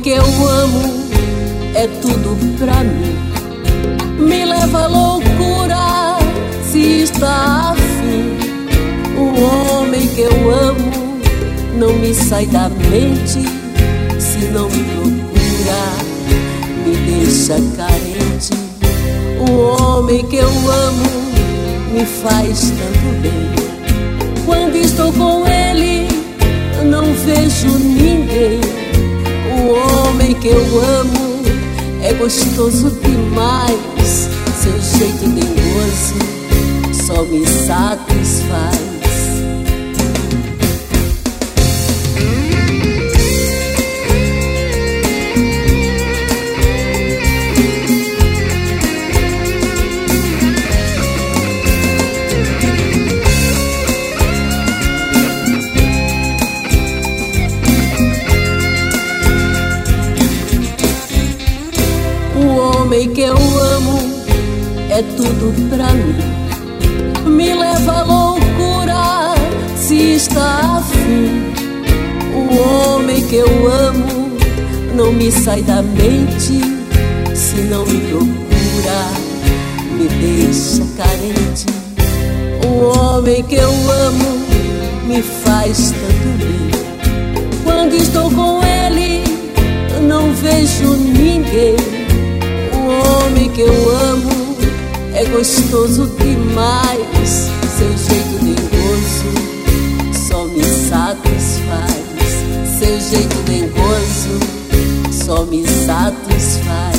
que eu amo é tudo pra mim. Me leva à loucura se está afim. O homem que eu amo não me sai da mente. Se não me procura, me deixa carente. O homem que eu amo me faz tanto bem. Quando estou com ele, não vejo ninguém. O homem que eu amo é gostoso demais. Seu jeito dengoso só me satisfaz. O homem que eu amo é tudo pra mim. Me leva à loucura se está afim. O homem que eu amo não me sai da mente. Se não me procura, me deixa carente. O homem que eu amo me faz tanto bem. Quando estou com ele, não vejo ninguém. O homem que eu amo é gostoso demais. Seu jeito dengoso só me satisfaz. Seu jeito dengoso só me satisfaz.